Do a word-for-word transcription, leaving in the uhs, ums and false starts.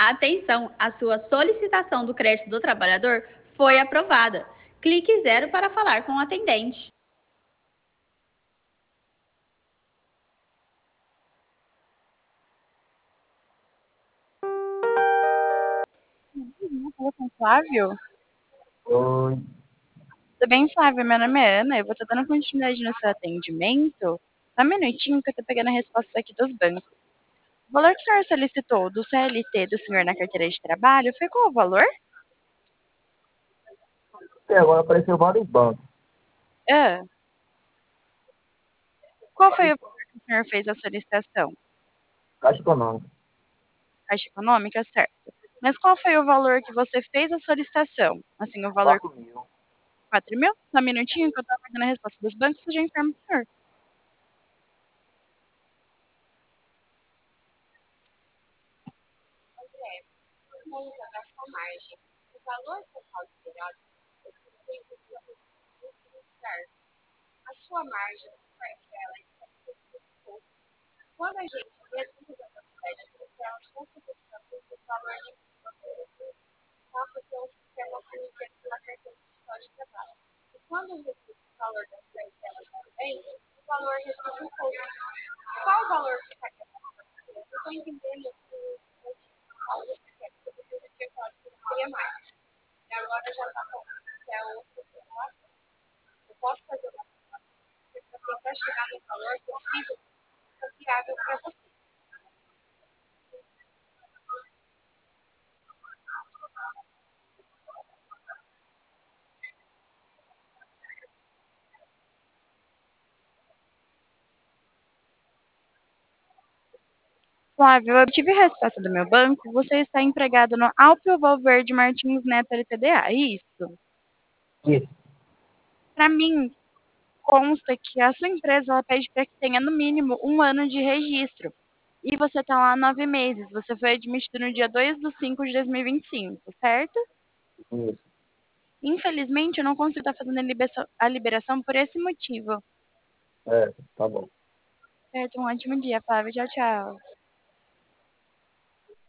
Atenção, a sua solicitação do crédito do trabalhador foi aprovada. Clique zero para falar com o atendente. Uhum, falou com o Flávio? Oi. Tudo bem, Flávio? Meu nome é Ana. Eu vou estar dando continuidade no seu atendimento. Só um minutinho que eu tô pegando a resposta aqui dos bancos. O valor que o senhor solicitou do C L T do senhor na carteira de trabalho foi qual o valor? Até agora apareceu vários bancos. Ah, qual foi Vários o bancos. valor que o senhor fez a solicitação? Caixa Econômica. Caixa Econômica, certo. Mas qual foi o valor que você fez a solicitação? Assim, o valor quatro mil. quatro mil? Só um minutinho que eu tô pegando a resposta dos bancos e já informo pro senhor. Flávio, eu obtive a resposta do meu banco. Você está empregado no Alpio Valverde Martins Neto L T D A, é isso? Isso. Para mim, consta que a sua empresa ela pede para que tenha no mínimo um ano de registro. E você está lá há nove meses. Você foi admitido no dia dois de cinco de dois mil e vinte e cinco, certo? Isso. Infelizmente, eu não consigo estar fazendo a liberação, a liberação por esse motivo. É, tá bom. Certo, um ótimo dia, Flávio. Tchau, tchau.